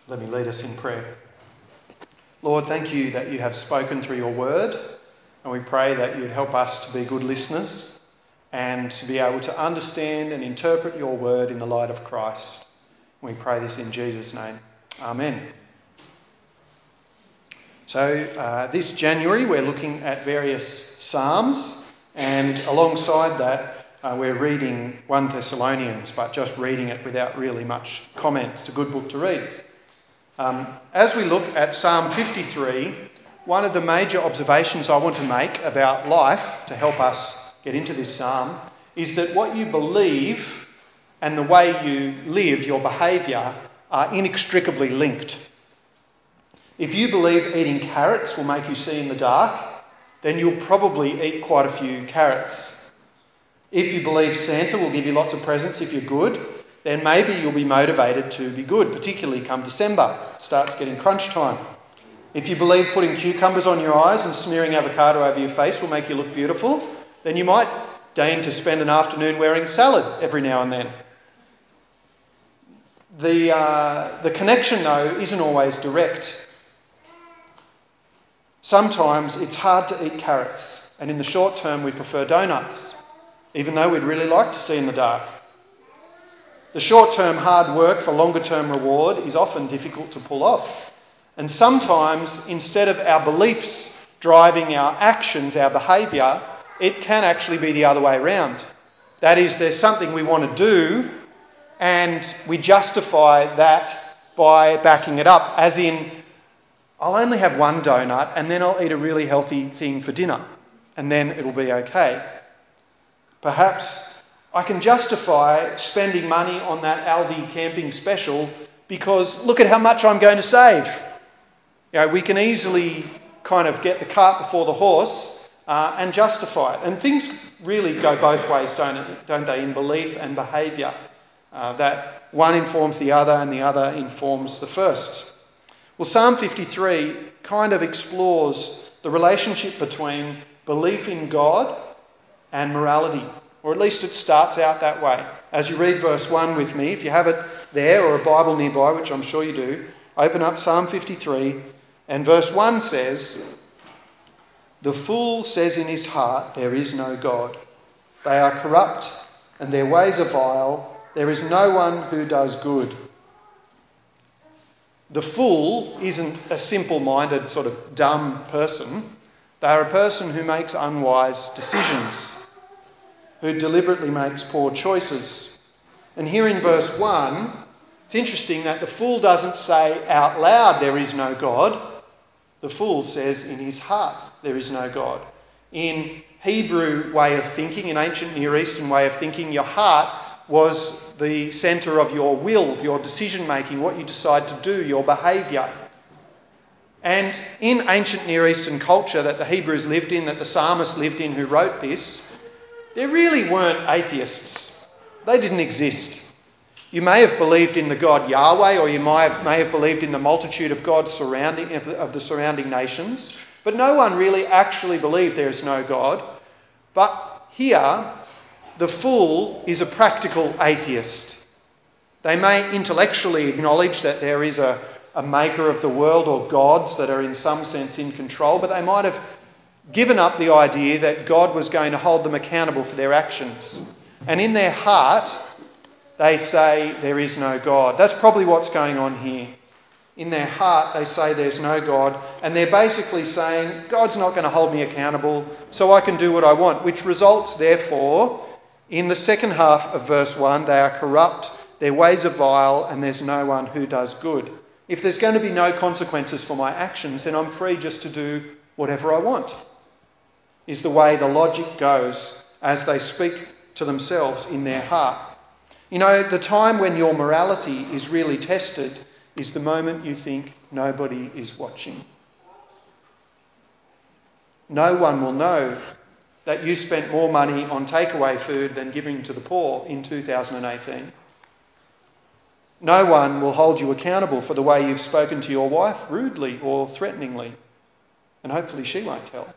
Let me lead us in prayer. Lord, thank you that you have spoken through your word, and we pray that you would help us to be good listeners and to be able to understand and interpret your word in the light of Christ. We pray this in Jesus' name. Amen. So this January we're looking at various Psalms, and alongside that we're reading 1 Thessalonians, but just reading it without really much comment. It's a good book to read. As we look at Psalm 53, one of the major observations I want to make about life to help us get into this psalm is that what you believe and the way you live, your behaviour, are inextricably linked. If you believe eating carrots will make you see in the dark, then you'll probably eat quite a few carrots. If you believe Santa will give you lots of presents if you're good, then maybe you'll be motivated to be good, particularly come December. It starts getting crunch time. If you believe putting cucumbers on your eyes and smearing avocado over your face will make you look beautiful, then you might deign to spend an afternoon wearing salad every now and then. The connection, though, isn't always direct. Sometimes it's hard to eat carrots, and in the short term we prefer donuts, even though we'd really like to see in the dark. The short-term hard work for longer-term reward is often difficult to pull off. And sometimes, instead of our beliefs driving our actions, our behaviour, it can actually be the other way around. That is, there's something we want to do and we justify that by backing it up. As in, I'll only have one donut and then I'll eat a really healthy thing for dinner and then it'll be okay. Perhaps I can justify spending money on that Aldi camping special because look at how much I'm going to save. You know, we can easily kind of get the cart before the horse and justify it. And things really go both ways, don't they, in belief and behaviour. That one informs the other and the other informs the first. Well, Psalm 53 kind of explores the relationship between belief in God and morality. Or at least it starts out that way. As you read verse 1 with me, if you have it there or a Bible nearby, which I'm sure you do, open up Psalm 53 and verse 1 says, "The fool says in his heart, there is no God. They are corrupt and their ways are vile. There is no one who does good." The fool isn't a simple-minded sort of dumb person. They are a person who makes unwise decisions, who deliberately makes poor choices. And here in verse 1, it's interesting that the fool doesn't say out loud, there is no God. The fool says in his heart, there is no God. In Hebrew way of thinking, in ancient Near Eastern way of thinking, your heart was the centre of your will, your decision-making, what you decide to do, your behaviour. And in ancient Near Eastern culture that the Hebrews lived in, that the psalmist lived in who wrote this, there really weren't atheists. They didn't exist. You may have believed in the God Yahweh, or you may have believed in the multitude of gods of the surrounding nations, but no one really actually believed there is no God. But here, the fool is a practical atheist. They may intellectually acknowledge that there is a maker of the world or gods that are in some sense in control, but they might have given up the idea that God was going to hold them accountable for their actions. And in their heart, they say there is no God. That's probably what's going on here. In their heart, they say there's no God, and they're basically saying, God's not going to hold me accountable, so I can do what I want, which results, therefore, in the second half of verse 1, they are corrupt, their ways are vile, and there's no one who does good. If there's going to be no consequences for my actions, then I'm free just to do whatever I want, is the way the logic goes as they speak to themselves in their heart. You know, the time when your morality is really tested is the moment you think nobody is watching. No one will know that you spent more money on takeaway food than giving to the poor in 2018. No one will hold you accountable for the way you've spoken to your wife rudely or threateningly, and hopefully she won't tell.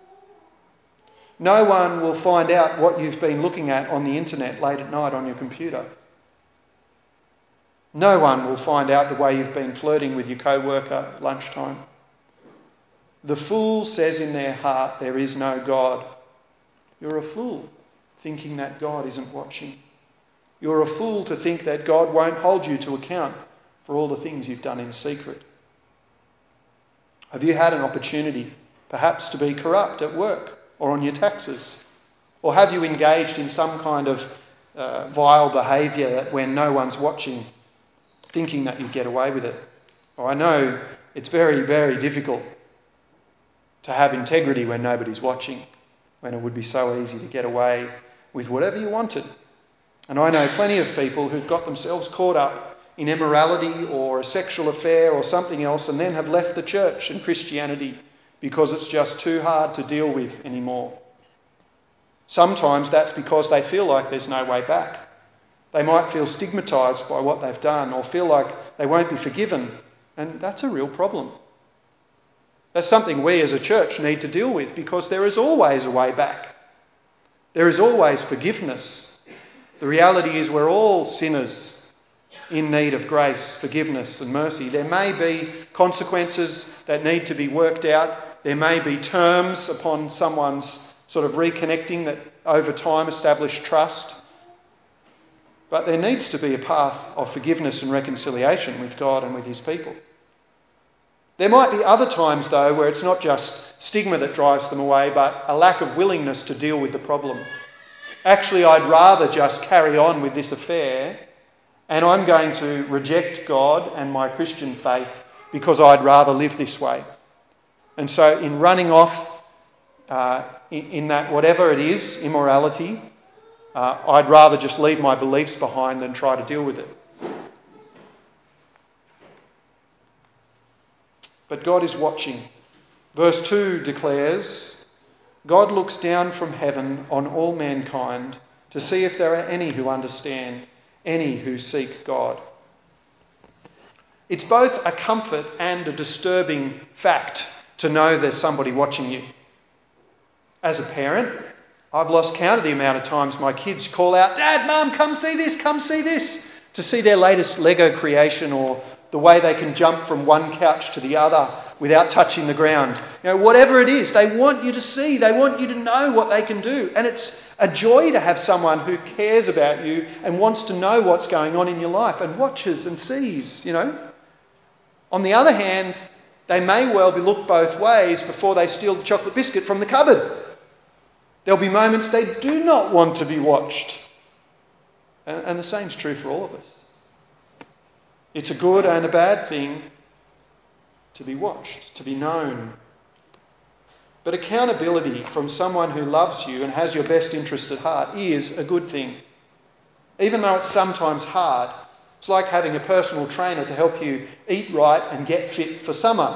No one will find out what you've been looking at on the internet late at night on your computer. No one will find out the way you've been flirting with your co-worker at lunchtime. The fool says in their heart, there is no God. You're a fool, thinking that God isn't watching. You're a fool to think that God won't hold you to account for all the things you've done in secret. Have you had an opportunity, perhaps, to be corrupt at work or on your taxes? Or have you engaged in some kind of vile behaviour when no one's watching, thinking that you get away with it? Well, I know it's very, very difficult to have integrity when nobody's watching, when it would be so easy to get away with whatever you wanted. And I know plenty of people who've got themselves caught up in immorality or a sexual affair or something else and then have left the church and Christianity because it's just too hard to deal with anymore. Sometimes that's because they feel like there's no way back. They might feel stigmatised by what they've done or feel like they won't be forgiven, and that's a real problem. That's something we as a church need to deal with, because there is always a way back. There is always forgiveness. The reality is we're all sinners in need of grace, forgiveness and mercy. There may be consequences that need to be worked out. There may be terms upon someone's sort of reconnecting that over time establish trust. But there needs to be a path of forgiveness and reconciliation with God and with his people. There might be other times, though, where it's not just stigma that drives them away, but a lack of willingness to deal with the problem. Actually, I'd rather just carry on with this affair, and I'm going to reject God and my Christian faith because I'd rather live this way. And so in running off in that, whatever it is, immorality, I'd rather just leave my beliefs behind than try to deal with it. But God is watching. Verse 2 declares, God looks down from heaven on all mankind to see if there are any who understand, any who seek God. It's both a comfort and a disturbing fact to know there's somebody watching you. As a parent, I've lost count of the amount of times my kids call out, Dad, Mum, come see this, to see their latest Lego creation or the way they can jump from one couch to the other without touching the ground. You know, whatever it is, they want you to see, they want you to know what they can do. And it's a joy to have someone who cares about you and wants to know what's going on in your life and watches and sees, you know. On the other hand, they may well be looked both ways before they steal the chocolate biscuit from the cupboard. There'll be moments they do not want to be watched. And the same's true for all of us. It's a good and a bad thing to be watched, to be known. But accountability from someone who loves you and has your best interest at heart is a good thing. Even though it's sometimes hard, it's like having a personal trainer to help you eat right and get fit for summer.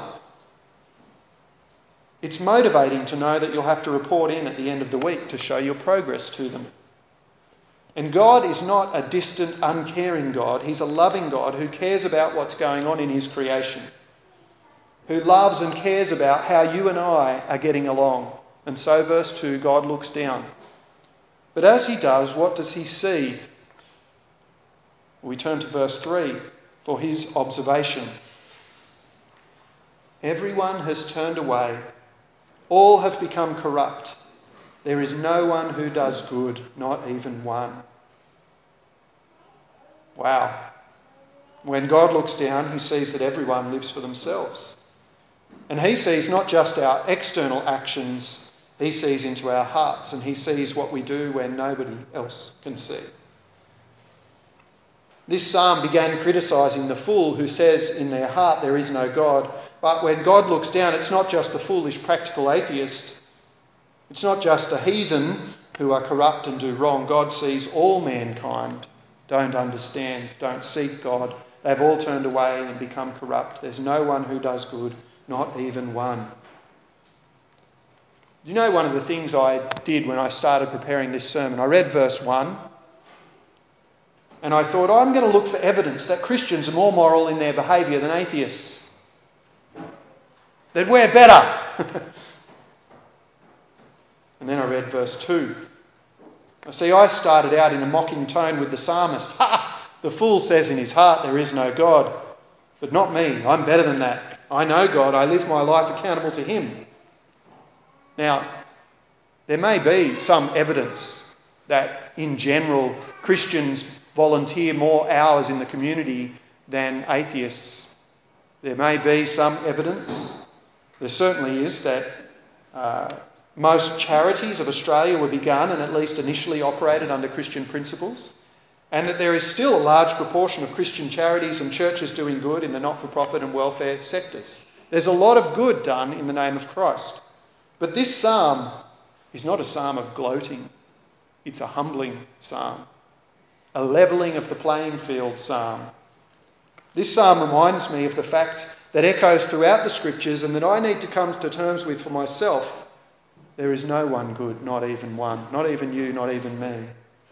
It's motivating to know that you'll have to report in at the end of the week to show your progress to them. And God is not a distant, uncaring God. He's a loving God who cares about what's going on in his creation, who loves and cares about how you and I are getting along. And so, verse 2, God looks down. But as he does, what does he see? We turn to verse 3 for his observation. Everyone has turned away. All have become corrupt. There is no one who does good, not even one. Wow. When God looks down, he sees that everyone lives for themselves. And he sees not just our external actions, he sees into our hearts, and he sees what we do when nobody else can see. This psalm began criticising the fool who says in their heart there is no God. But when God looks down, it's not just the foolish practical atheist. It's not just the heathen who are corrupt and do wrong. God sees all mankind don't understand, don't seek God. They've all turned away and become corrupt. There's no one who does good, not even one. Do you know one of the things I did when I started preparing this sermon? I read verse 1 and I thought, I'm going to look for evidence that Christians are more moral in their behaviour than atheists. That we're better. And then I read verse 2. See, I started out in a mocking tone with the psalmist. Ha! The fool says in his heart, there is no God. But not me, I'm better than that. I know God, I live my life accountable to him. Now, there may be some evidence that in general Christians volunteer more hours in the community than atheists. There may be some evidence, there certainly is, that most charities of Australia were begun and at least initially operated under Christian principles, and that there is still a large proportion of Christian charities and churches doing good in the not-for-profit and welfare sectors. There's a lot of good done in the name of Christ. But this psalm is not a psalm of gloating. It's a humbling psalm, a levelling of the playing field psalm. This psalm reminds me of the fact that echoes throughout the Scriptures and that I need to come to terms with for myself. There is no one good, not even one. Not even you, not even me.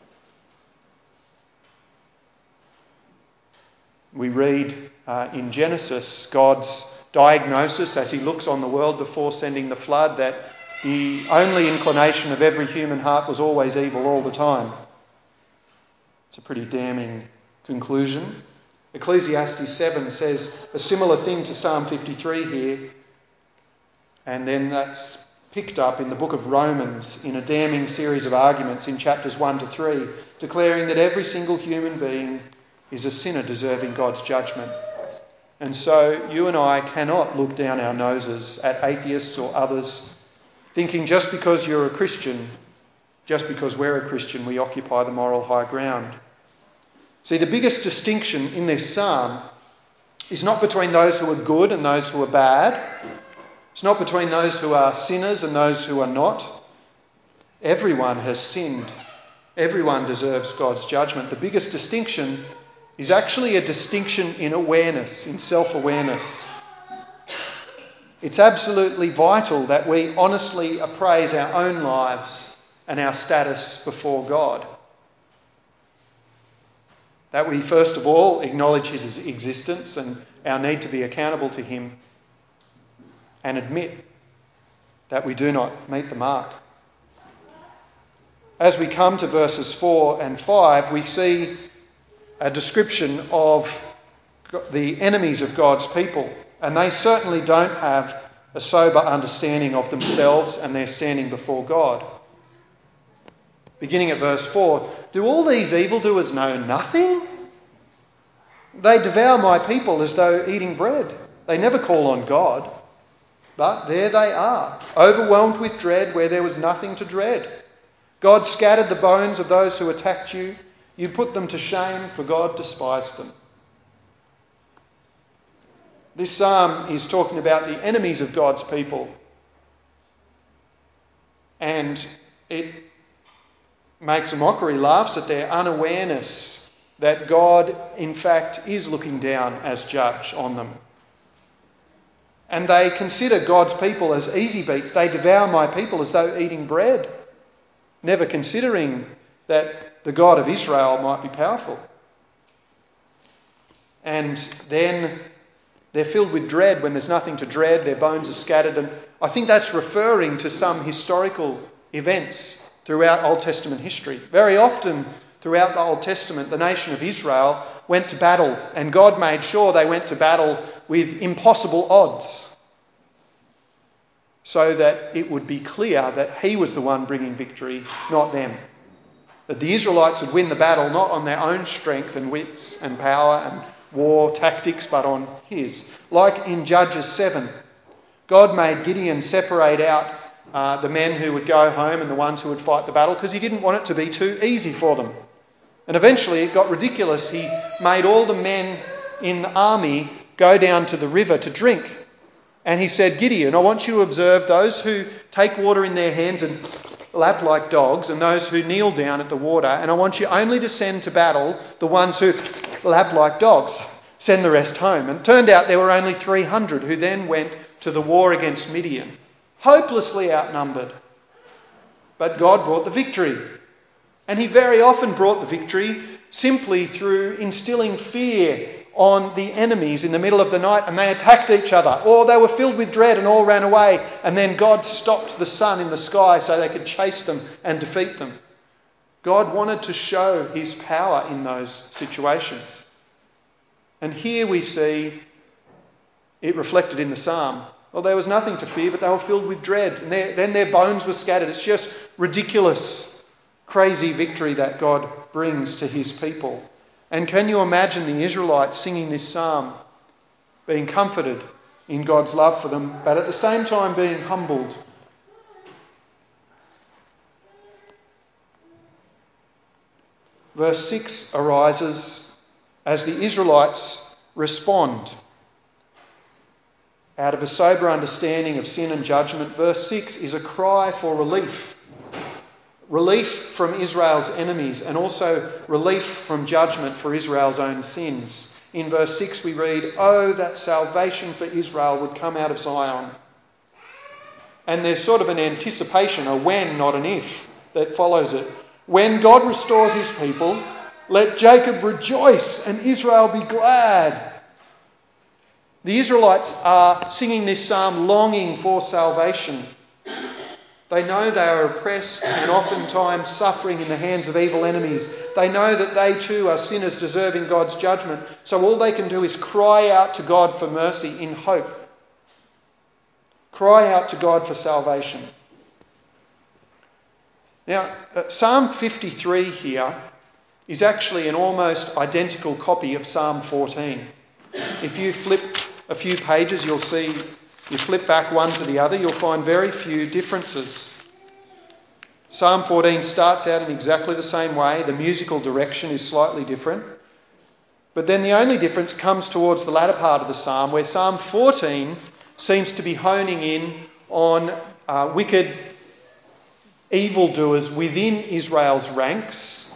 We read in Genesis God's diagnosis as he looks on the world before sending the flood that the only inclination of every human heart was always evil all the time. It's a pretty damning conclusion. Ecclesiastes 7 says a similar thing to Psalm 53 here, and then that's picked up in the book of Romans in a damning series of arguments in chapters 1 to 3, declaring that every single human being is a sinner deserving God's judgment. And so you and I cannot look down our noses at atheists or others, thinking just because you're a Christian, just because we're a Christian, we occupy the moral high ground. See, the biggest distinction in this psalm is not between those who are good and those who are bad. It's not between those who are sinners and those who are not. Everyone has sinned. Everyone deserves God's judgment. The biggest distinction is actually a distinction in awareness, in self-awareness. It's absolutely vital that we honestly appraise our own lives and our status before God. That we first of all acknowledge his existence and our need to be accountable to him, and admit that we do not meet the mark. As we come to verses 4 and 5, we see a description of the enemies of God's people, and they certainly don't have a sober understanding of themselves and their standing before God. Beginning at verse 4, do all these evildoers know nothing? They devour my people as though eating bread. They never call on God. But there they are, overwhelmed with dread where there was nothing to dread. God scattered the bones of those who attacked you. You put them to shame, for God despised them. This psalm is talking about the enemies of God's people. And it makes a mockery, laughs at their unawareness that God, in fact, is looking down as judge on them. And they consider God's people as easy beats. They devour my people as though eating bread, never considering that the God of Israel might be powerful. And then they're filled with dread when there's nothing to dread. Their bones are scattered. And I think that's referring to some historical events throughout Old Testament history. Very often throughout the Old Testament, the nation of Israel went to battle, and God made sure they went to battle with impossible odds, so that it would be clear that he was the one bringing victory, not them. That the Israelites would win the battle not on their own strength and wits and power and war tactics, but on his. Like in Judges 7, God made Gideon separate out the men who would go home and the ones who would fight the battle, because he didn't want it to be too easy for them. And eventually it got ridiculous. He made all the men in the army go down to the river to drink. And he said, Gideon, I want you to observe those who take water in their hands and lap like dogs, and those who kneel down at the water. And I want you only to send to battle the ones who lap like dogs. Send the rest home. And it turned out there were only 300 who then went to the war against Midian, hopelessly outnumbered. But God brought the victory. And he very often brought the victory simply through instilling fear on the enemies in the middle of the night, and they attacked each other, or they were filled with dread and all ran away, and then God stopped the sun in the sky so they could chase them and defeat them. God wanted to show his power in those situations. And here we see it reflected in the psalm. Well, there was nothing to fear, but they were filled with dread. And then their bones were scattered. It's just ridiculous, crazy victory that God brings to his people. And can you imagine the Israelites singing this psalm, being comforted in God's love for them, but at the same time being humbled? Verse 6 arises as the Israelites respond out of a sober understanding of sin and judgment. Verse 6 is a cry for relief. Relief from Israel's enemies and also relief from judgment for Israel's own sins. In verse 6 we read, "Oh, that salvation for Israel would come out of Zion." And there's sort of an anticipation, a when, not an if, that follows it. When God restores his people, let Jacob rejoice and Israel be glad. The Israelites are singing this psalm longing for salvation. They know they are oppressed and oftentimes suffering in the hands of evil enemies. They know that they too are sinners deserving God's judgment. So all they can do is cry out to God for mercy in hope. Cry out to God for salvation. Now, Psalm 53 here is actually an almost identical copy of Psalm 14. If you flip a few pages, you'll see, you flip back one to the other, you'll find very few differences. Psalm 14 starts out in exactly the same way. The musical direction is slightly different. But then the only difference comes towards the latter part of the psalm, where Psalm 14 seems to be honing in on wicked evildoers within Israel's ranks.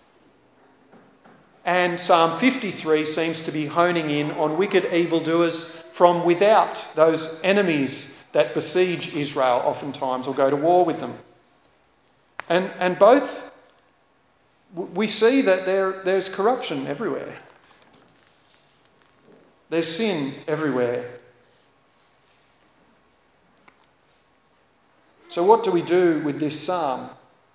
And Psalm 53 seems to be honing in on wicked evildoers from without, those enemies that besiege Israel oftentimes or go to war with them. And both, we see that there's corruption everywhere. There's sin everywhere. So what do we do with this psalm?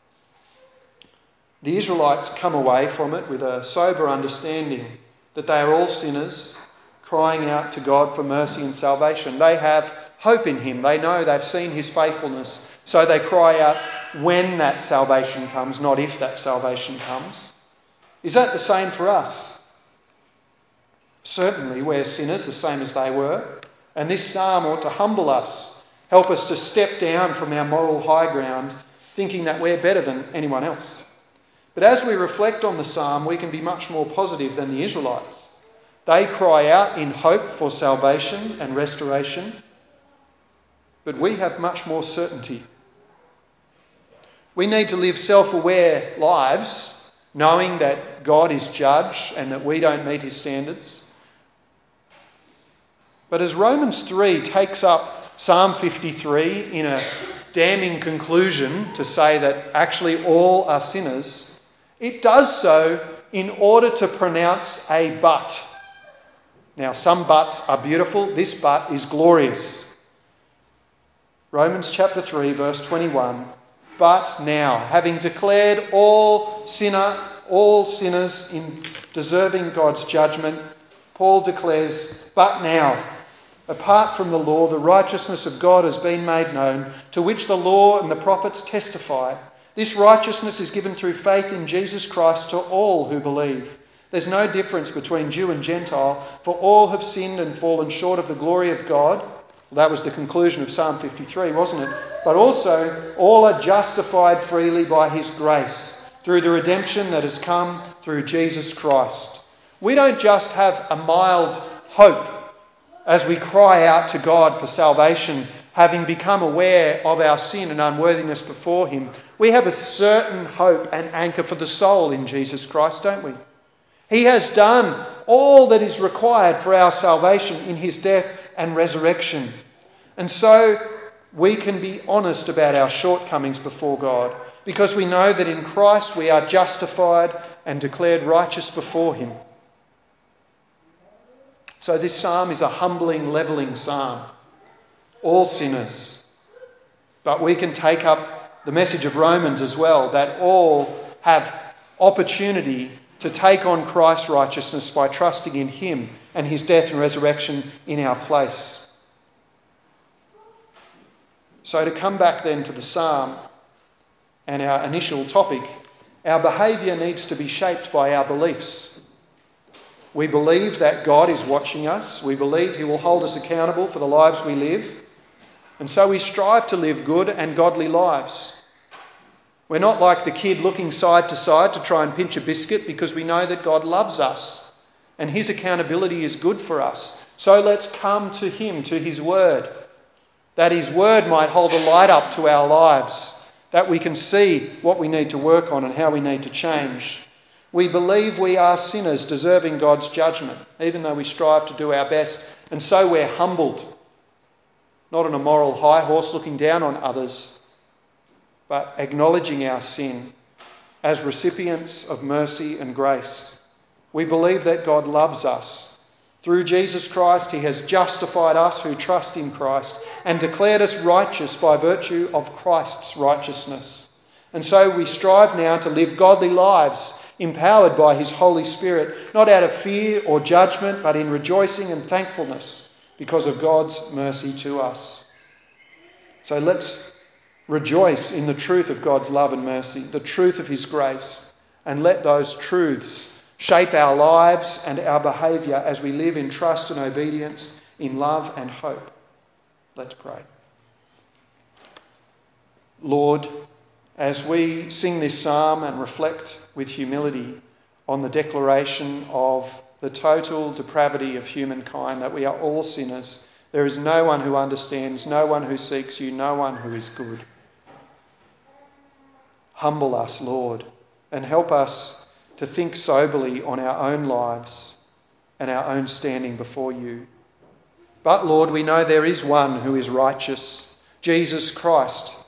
The Israelites come away from it with a sober understanding that they are all sinners, crying out to God for mercy and salvation. They have hope in him. They know they've seen his faithfulness. So they cry out when that salvation comes, not if that salvation comes. Is that the same for us? Certainly we're sinners, the same as they were. And this psalm ought to humble us, help us to step down from our moral high ground, thinking that we're better than anyone else. But as we reflect on the psalm, we can be much more positive than the Israelites. They cry out in hope for salvation and restoration, but we have much more certainty. We need to live self-aware lives, knowing that God is judge and that we don't meet his standards. But as Romans 3 takes up Psalm 53 in a damning conclusion to say that actually all are sinners, it does so in order to pronounce a but. Now, some buts are beautiful. This but is glorious. Romans chapter 3, verse 21. But now, having declared all sinners in deserving God's judgment, Paul declares, but now, apart from the law, the righteousness of God has been made known, to which the law and the prophets testify. This righteousness is given through faith in Jesus Christ to all who believe. There's no difference between Jew and Gentile, for all have sinned and fallen short of the glory of God. Well, that was the conclusion of Psalm 53, wasn't it? But also, all are justified freely by his grace, through the redemption that has come through Jesus Christ. We don't just have a mild hope as we cry out to God for salvation, having become aware of our sin and unworthiness before him. We have a certain hope and anchor for the soul in Jesus Christ, don't we? He has done all that is required for our salvation in his death and resurrection. And so we can be honest about our shortcomings before God, because we know that in Christ we are justified and declared righteous before him. So this psalm is a humbling, levelling psalm. All sinners. But we can take up the message of Romans as well, that all have opportunity to take on Christ's righteousness by trusting in him and his death and resurrection in our place. So to come back then to the psalm and our initial topic, our behaviour needs to be shaped by our beliefs. We believe that God is watching us. We believe he will hold us accountable for the lives we live. And so we strive to live good and godly lives. We're not like the kid looking side to side to try and pinch a biscuit, because we know that God loves us and his accountability is good for us. So let's come to him, to his word, that his word might hold a light up to our lives, that we can see what we need to work on and how we need to change. We believe we are sinners deserving God's judgment, even though we strive to do our best. And so we're humbled, not on a moral high horse looking down on others, but acknowledging our sin as recipients of mercy and grace. We believe that God loves us. Through Jesus Christ, he has justified us who trust in Christ and declared us righteous by virtue of Christ's righteousness. And so we strive now to live godly lives, empowered by his Holy Spirit, not out of fear or judgment, but in rejoicing and thankfulness because of God's mercy to us. So let's rejoice in the truth of God's love and mercy, the truth of his grace, and let those truths shape our lives and our behaviour as we live in trust and obedience, in love and hope. Let's pray. Lord, as we sing this psalm and reflect with humility on the declaration of the total depravity of humankind, that we are all sinners, there is no one who understands, no one who seeks you, no one who is good. Humble us, Lord, and help us to think soberly on our own lives and our own standing before you. But, Lord, we know there is one who is righteous, Jesus Christ.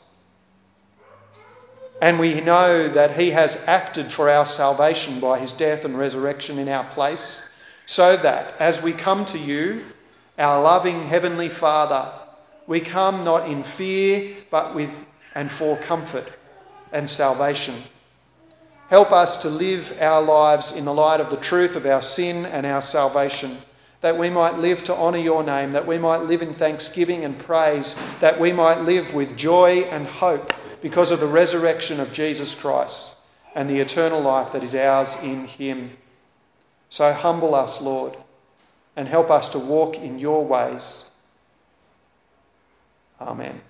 And we know that he has acted for our salvation by his death and resurrection in our place, so that as we come to you, our loving Heavenly Father, we come not in fear, but with and for comfort and salvation. Help us to live our lives in the light of the truth of our sin and our salvation, that we might live to honour your name, that we might live in thanksgiving and praise, that we might live with joy and hope because of the resurrection of Jesus Christ and the eternal life that is ours in him. So humble us, Lord, and help us to walk in your ways. Amen.